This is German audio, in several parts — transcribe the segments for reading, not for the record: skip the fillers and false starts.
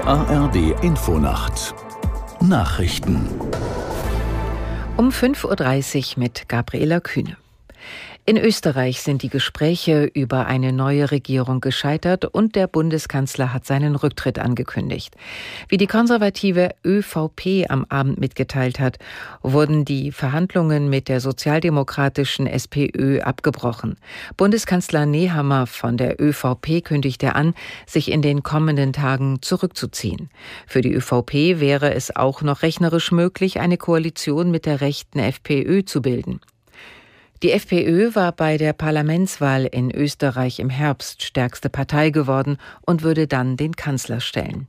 ARD Infonacht Nachrichten um 5:30 Uhr mit Gabriela Kühne. In Österreich sind die Gespräche über eine neue Regierung gescheitert und der Bundeskanzler hat seinen Rücktritt angekündigt. Wie die konservative ÖVP am Abend mitgeteilt hat, wurden die Verhandlungen mit der sozialdemokratischen SPÖ abgebrochen. Bundeskanzler Nehammer von der ÖVP kündigte an, sich in den kommenden Tagen zurückzuziehen. Für die ÖVP wäre es auch noch rechnerisch möglich, eine Koalition mit der rechten FPÖ zu bilden. Die FPÖ war bei der Parlamentswahl in Österreich im Herbst stärkste Partei geworden und würde dann den Kanzler stellen.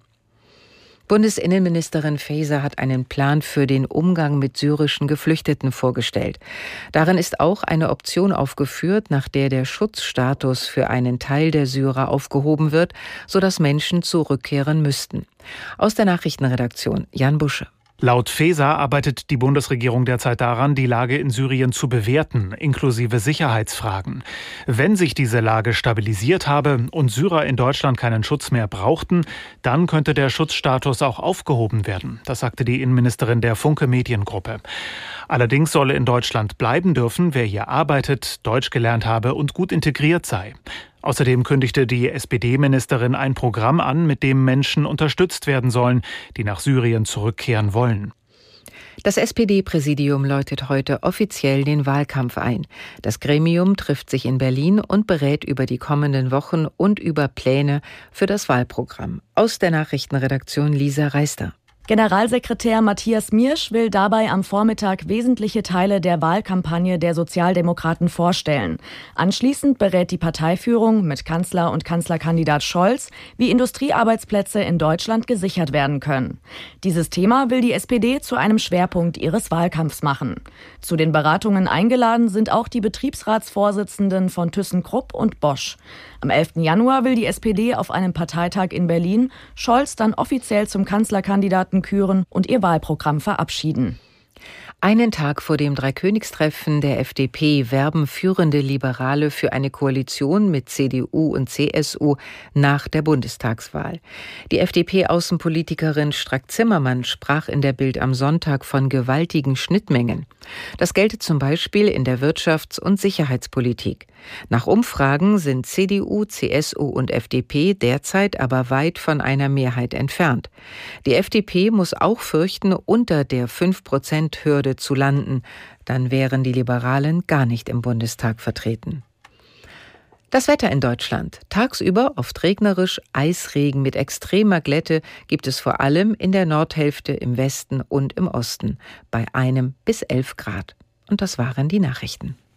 Bundesinnenministerin Faeser hat einen Plan für den Umgang mit syrischen Geflüchteten vorgestellt. Darin ist auch eine Option aufgeführt, nach der der Schutzstatus für einen Teil der Syrer aufgehoben wird, sodass Menschen zurückkehren müssten. Aus der Nachrichtenredaktion Jan Busche. Laut Faeser arbeitet die Bundesregierung derzeit daran, die Lage in Syrien zu bewerten, inklusive Sicherheitsfragen. Wenn sich diese Lage stabilisiert habe und Syrer in Deutschland keinen Schutz mehr brauchten, dann könnte der Schutzstatus auch aufgehoben werden. Das sagte die Innenministerin der Funke Mediengruppe. Allerdings solle in Deutschland bleiben dürfen, wer hier arbeitet, Deutsch gelernt habe und gut integriert sei. Außerdem kündigte die SPD-Ministerin ein Programm an, mit dem Menschen unterstützt werden sollen, die nach Syrien zurückkehren wollen. Das SPD-Präsidium läutet heute offiziell den Wahlkampf ein. Das Gremium trifft sich in Berlin und berät über die kommenden Wochen und über Pläne für das Wahlprogramm. Aus der Nachrichtenredaktion Lisa Reister. Generalsekretär Matthias Miersch will dabei am Vormittag wesentliche Teile der Wahlkampagne der Sozialdemokraten vorstellen. Anschließend berät die Parteiführung mit Kanzler und Kanzlerkandidat Scholz, wie Industriearbeitsplätze in Deutschland gesichert werden können. Dieses Thema will die SPD zu einem Schwerpunkt ihres Wahlkampfs machen. Zu den Beratungen eingeladen sind auch die Betriebsratsvorsitzenden von ThyssenKrupp und Bosch. Am 11. Januar will die SPD auf einem Parteitag in Berlin Scholz dann offiziell zum Kanzlerkandidaten küren und ihr Wahlprogramm verabschieden. Einen Tag vor dem Dreikönigstreffen der FDP werben führende Liberale für eine Koalition mit CDU und CSU nach der Bundestagswahl. Die FDP-Außenpolitikerin Strack-Zimmermann sprach in der Bild am Sonntag von gewaltigen Schnittmengen. Das gelte zum Beispiel in der Wirtschafts- und Sicherheitspolitik. Nach Umfragen sind CDU, CSU und FDP derzeit aber weit von einer Mehrheit entfernt. Die FDP muss auch fürchten, unter der 5%-Hürde zu landen. Dann wären die Liberalen gar nicht im Bundestag vertreten. Das Wetter in Deutschland. Tagsüber oft regnerisch, Eisregen mit extremer Glätte gibt es vor allem in der Nordhälfte, im Westen und im Osten bei 1 bis 11 Grad. Und das waren die Nachrichten.